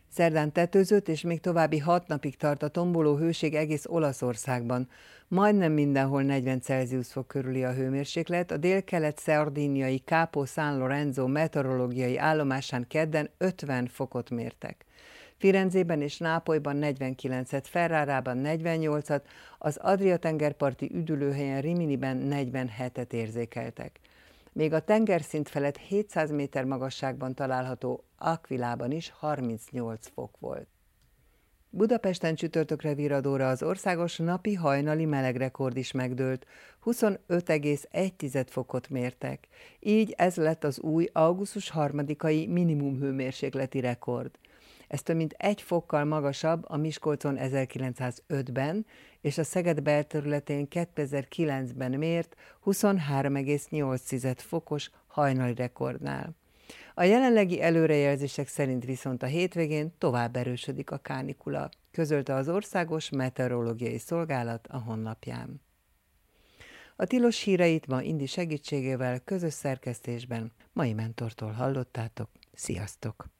Szerdán tetőzött, és még további 6 napig tart a tomboló hőség egész Olaszországban. Majdnem mindenhol 40 Celsius fok körüli a hőmérséklet, a délkelet-szardíniai Capo San Lorenzo meteorológiai állomásán kedden 50 fokot mértek. Firenzében és Nápolyban 49-et, Ferrarában 48-at, az Adria-tengerparti üdülőhelyen Riminiben 47-et érzékeltek. Még a tengerszint felett 700 méter magasságban található Aquilában is 38 fok volt. Budapesten csütörtökre virradóra az országos napi hajnali melegrekord is megdőlt, 25,1 fokot mértek. Így ez lett az új augusztus 3-ai minimum hőmérsékleti rekord. Ez több mint 1 fokkal magasabb a Miskolcon 1905-ben és a Szeged belterületén 2009-ben mért 23,8 fokos hajnali rekordnál. A jelenlegi előrejelzések szerint viszont a hétvégén tovább erősödik a kánikula, közölte az Országos Meteorológiai Szolgálat a honlapján. A tilos híreit ma Indi segítségével közös szerkesztésben Mai Mentortól hallottátok. Sziasztok!